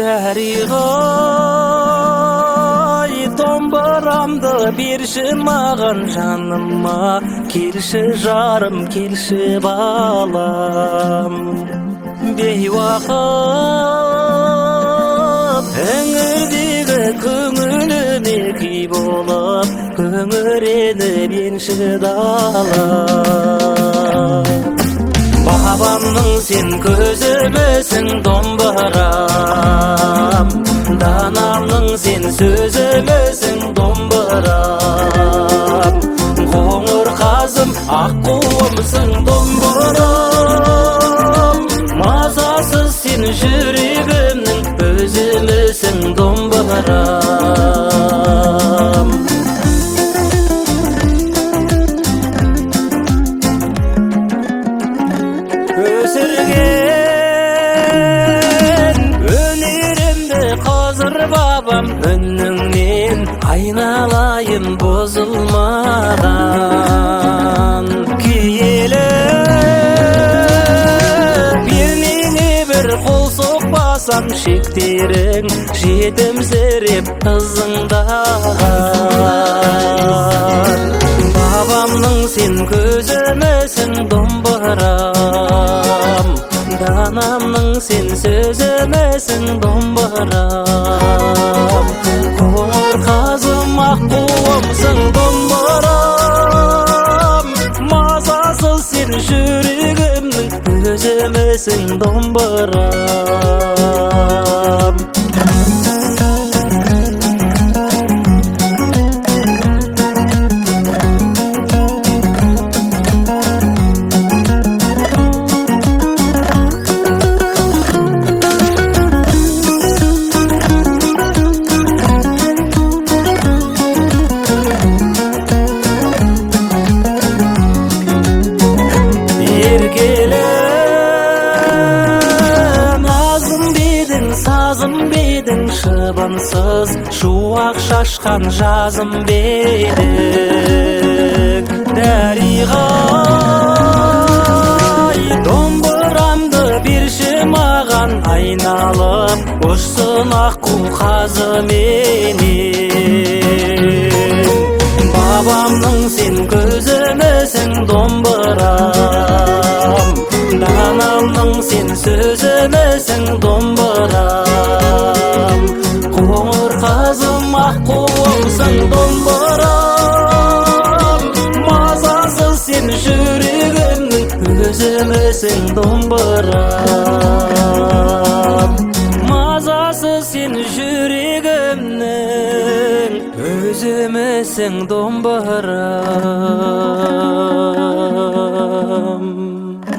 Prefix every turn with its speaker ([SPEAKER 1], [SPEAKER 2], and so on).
[SPEAKER 1] Dәріғай домбырамды берші маған жаныма, келші жарым, келші балам. Бейуақыт іңірдегі көңіліме күй болып, күңіреніп енші далам. Бабамның сен көзімісің домбырам, данамның сен сөзімісің домбырам. Қоңыр қазым аққуымсың домбырам, мазасыз сен жүрегімнің өзімісің домбырам. Өсірген өнерімді қазір бабам, үніңнен айналайын бұзылмаған. Киелі бермеңе бір қол соқпасам, шектерің жетімсіреп ызыңдаған. Бабамның сен көзімісің домбырам, данамның сен сөзімісің домбырам. Қоңыр қазым аққуымсың домбырам, мазасыз сен жүрегімнің өзімісің домбырам. Сазым бедің шыбынсыз, шуақ шашқан жазым бедің. Дәріғай домбырамды берші маған, айналып ұшсын аққу қазыменен. Бабамның сен көзімісің домбырам, данамның сен сөзімісің домбырам. Қоңыр қазым аққуымсың домбырам, мазасыз сен жүрегімнің өзімісің домбырам. Мазасыз сен жүрегімнің өзімісің домбырам.